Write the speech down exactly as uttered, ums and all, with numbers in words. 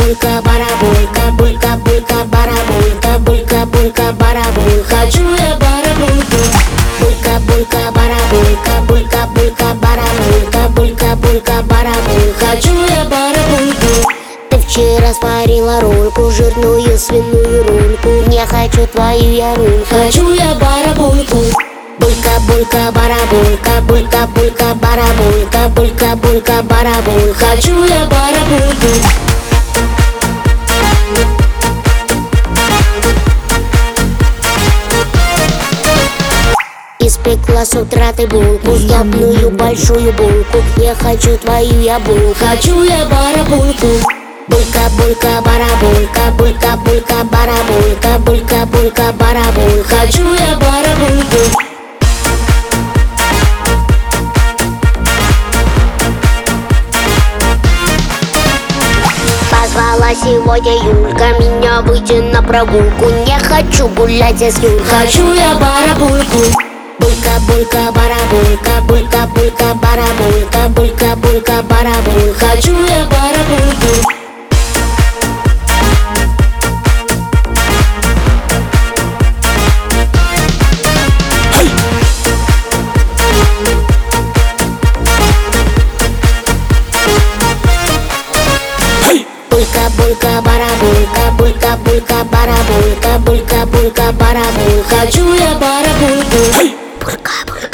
булька, барабулька, булька, булька, барабулька, булька, булька, барабуль. Хочу я барабульку. Булька, булька, барабулька, булька, булька, барабулька, булька, булька, барабуль. Хочу я барабульку. Ты вчера сварила рульку, жирную свиную рульку. Не хочу твою я рульку. Хочу я барабульку. Булька, булька, барабулька, булька, булька, барабулька, булька, булька, барабуль. Хочу я барабульку. Испекла с утра ты булку, сдобную большую булку. Я хочу твою я булку. Хочу я барабульку. Булька, булька, барабулька, булька, булька, барабулька, булька, булька, барабуль. Хочу я барабульку. Позвала сегодня Юлька меня выйти на прогулку. Не хочу гулять я с Юлькой. Хочу я барабульку. Булька, булька, барабулька, булька, булька, барабулька, булька, булька, барабуль. Хочу я барабульку. Булька, булька, барабулька, булька, булька, барабулька, булька, булька, барабуль. Хочу я барабульку. Булька, булька.